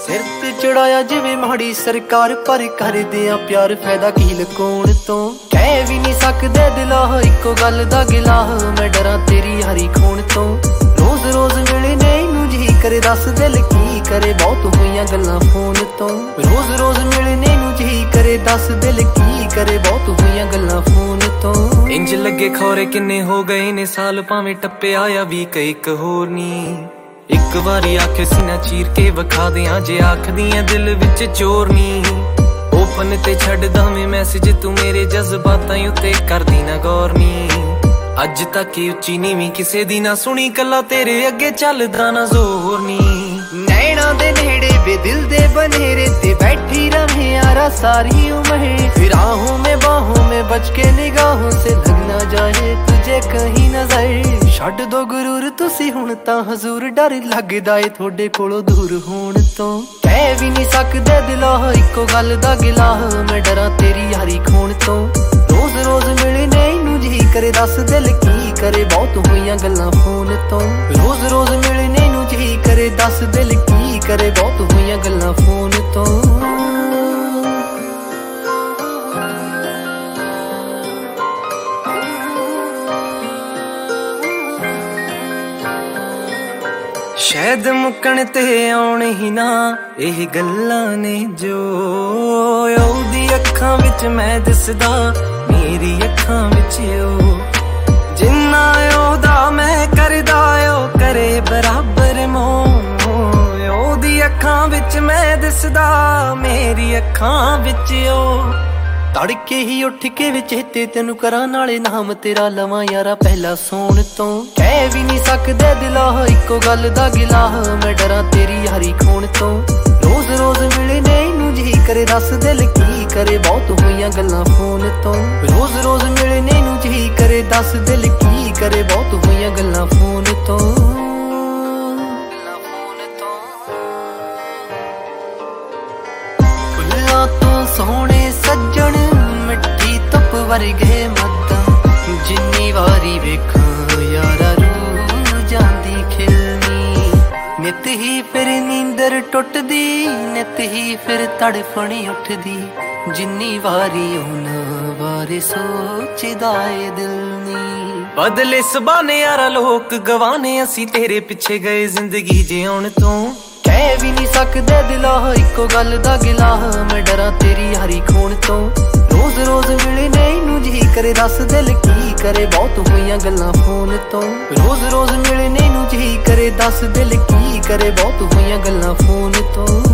सिर ते चढ़ाया जिवें माड़ी सरकार, पर करदे आ प्यार फायदा की लुकाउण तो। कह भी नहीं सकदे दिला इको गल दा गिला, मैं डरा तेरी हरी खून तो। रोज रोज मिलने नूं जी करे, दस दिल की करे, बहुत होईयां गल्लां फोन तो। रोज रोज मिलने नूं जी करे, दस दिल की करे, बहुत होईयां गल्लां फोन तो। इंज लगे खौरे किन्ने हो गए ने साल, भावें टप्पे आया भी कई होर नी। एक बारी आखे सीना चीर के विखा दियां, जे आखदियां दिल विच चोर नी। ओपन ते छड्डदा मैं मैसेज तू मेरे जज्बातां उत्ते करदी ना गौर नी। अज तक उच्ची नीवीं किसे दी ना सुनी, कला तेरे अगे चलदा ना जोर नी। नैना दे नेड़े वे दिल दे बनेरे ते बैठी रहे यारा सारी उम्र। फिर आहूं में बाहों में बच के निगाहों से लग ना जाए तुझे कहीं नजर। छड्ड दो गुरूर तुसी हुण तां हजूर, डर लगदा ए थोड़े कोलों दूर होण तो। कह भी नहीं सकदे दिला इको गल दा गिला, मैं डरा तेरी यारी खून तो। रोज रोज मिलने नूं जी करे, दस दिल की करे, बहुत होईयां गल्लां फोन तो। रोज रोज मिलने नूं जी करे, दस दिल की करे, बहुत होईयां गल्लां फोन तो। शायद मुकण ते आउण ही ना एह गल्लां ने, जो ओदी अखां विच मैं दिसदा, मेरी अखां विच ओ। जिन्ना ओदा मैं करदा ओ करे बराबर मोह। ओदी अखां विच मैं दिसदा, मेरी अखां विच ओ। तड़के ही उठ के चेते तेनू करा, नाले नाम तेरा लवां यारा पहला सोण तो। कह भी नहीं सकदे दिला इको गल दा गिला, मैं डरा तेरी यारी खून तो। रोज रोज मिलने नूं जी करे, दस दिल की करे, बहुत होईयां गल्लां फोन तो। रोज रोज मिलने नूं जी करे, दस दिल की करे, बहुत होईयां गल्लां फोन तो। फुल्लां तो सोहणे सज्जण मिट्टी धुप वर्गे मद्दां, जिन्नी वारी वेखां यारा रूह जांदी खिलनी। नित ही फिर नींदर टुटदी, नित ही फिर तड़फणी उठदी, जिन्नी वारी उन्हां बारे सोचदा ए दिल नी। बदले सबाने यारा लोक गवाने, असी तेरे पिछे गए जिंदगी जिउण तो। कह भी नहीं सकदे दिला इको गल दा गिला, मैं डरा तेरी यारी खून तो। रोज रोज मिलने नूं जी करे, दस दिल की करे, बहुत होईयां गल्लां फोन तो। रोज रोज मिलने नूं जी करे, दस दिल की करे, बहुत होईयां गल्लां फोन तो।